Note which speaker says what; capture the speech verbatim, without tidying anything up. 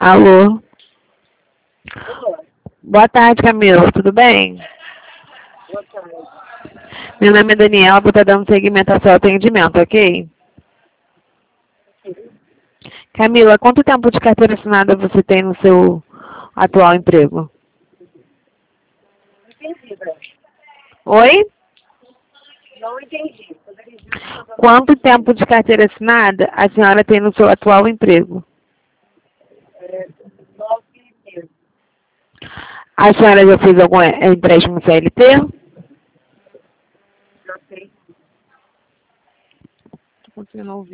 Speaker 1: Alô?
Speaker 2: Alô?
Speaker 1: Boa tarde, Camila. Tudo bem?
Speaker 2: Boa tarde.
Speaker 1: Meu nome é Daniela, vou estar dando seguimento ao seu atendimento, ok?
Speaker 2: Sim.
Speaker 1: Camila, quanto tempo de carteira assinada você tem no seu atual emprego?
Speaker 2: Não entendi, Breno.
Speaker 1: Oi?
Speaker 2: Não entendi. Poderia dizer, por favor?
Speaker 1: Quanto tempo de carteira assinada a senhora tem no seu atual emprego?
Speaker 2: É, nove meses.
Speaker 1: A senhora já fez algum eh, empréstimo C L T?
Speaker 2: Já sei.
Speaker 1: Estou conseguindo ouvir.